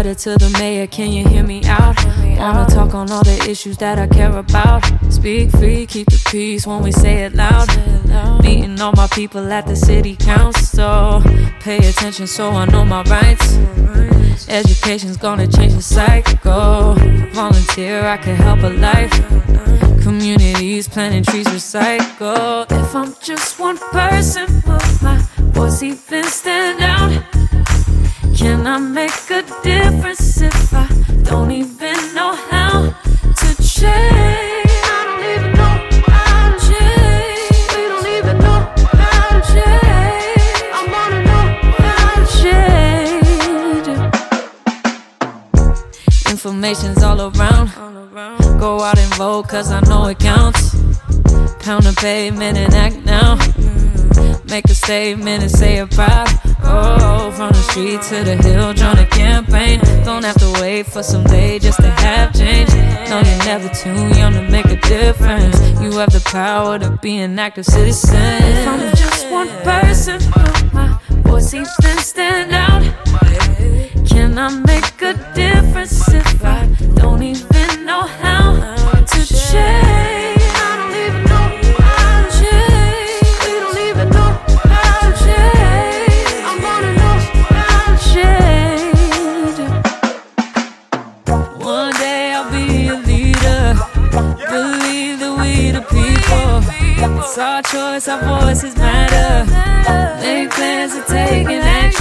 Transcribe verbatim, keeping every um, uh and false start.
letter to the mayor, can you hear me out? Wanna talk on all the issues that I care about. Speak free, keep the peace when we say it loud. Meeting all my people at the city council. Pay attention so I know my rights. Education's gonna change the cycle. Volunteer, I can help a life. Communities, planting trees, recycle. If I'm just one person, will my voice even stand out? Can I make a difference if I don't even know how to change? I don't even know how to change. We don't even know how to change. I wanna know how to change. Information's all around. Go out and vote cause I know it counts. Pound the pavement and act now. Make a statement and say it proud. Oh, from the street to the hill, join a campaign. Don't have to wait for someday just to have change. No, you're never too young to make a difference. You have the power to be an active citizen. If I'm just one person, will my voice even stand out? Can I make a difference if I don't even know how to change? I don't even know how to change. We don't even know how to change. I wanna know how to change. One day I'll be a leader. Believe that we the people. It's our choice, our voices matter. Make plans to take an action.